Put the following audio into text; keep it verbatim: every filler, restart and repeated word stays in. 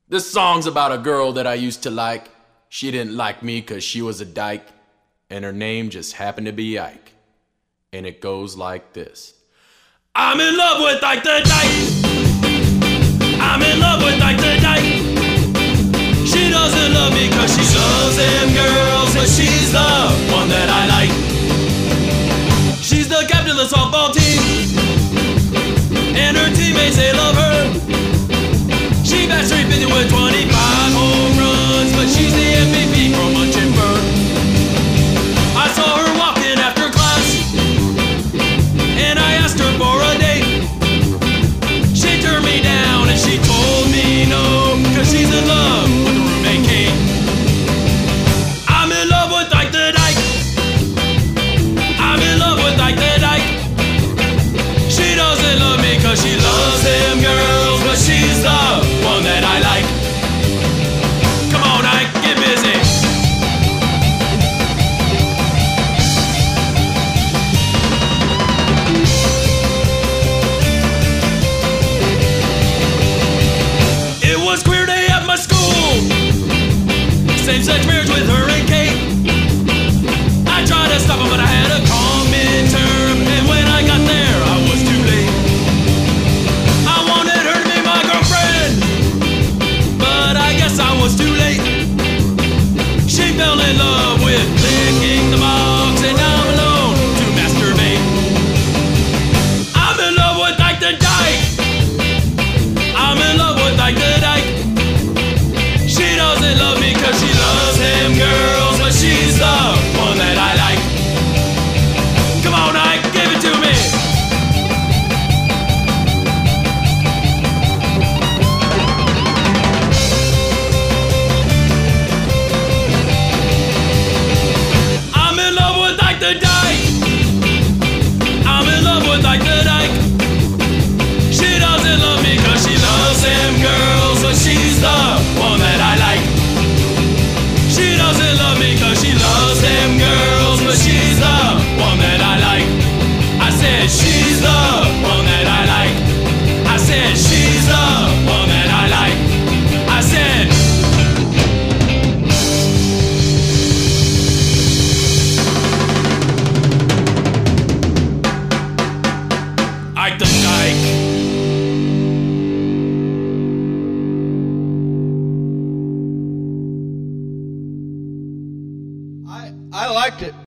This song's about a girl that I used to like. She didn't like me cause she was a dyke, and her name just happened to be Ike. And it goes like this. I'm in love with Ike the Dyke. I'm in love with Ike the Dyke. She doesn't love me cause she loves them girls, but she's the one that I like. She's the captain of the softball team, and her teammates, they love her. She bats three fifty with twenty-five home runs, but she's the M V P from Munchenberg. I saw her walking after class, and I asked her for a date. She turned me down and she told me no, cause she's in love with the roommate Kate. I'm in love with Ike the Dyke. I'm in love with Ike the Dyke. She doesn't love me cause she loves them girls, but she's the one that I like. Come on, Ike, get busy. It was queer day at my school, same-sex marriage with her and Kate. I tried to stop her, but I had a calm midterm, and when I got there, I was too late. I wanted her to be my girlfriend, but I guess I was too late. She fell in love with licking the box, and now I'm alone to masturbate. I'm in love with Ike the Dyke. I'm in love with Ike the Dyke. She doesn't love me cause she loves them girls, but she's the one that I like. Come on, Ike, give it to me. I'm in love with Ike the Dyke. I'm in love with Ike the Dyke. She doesn't love me cause she loves them girls, but she's the one that I like. She doesn't love me cause she loves them girls, but she's the one that I like. I said she's the one that I like. I said she's the one that I like. I said Ike the Dyke. I, I liked it.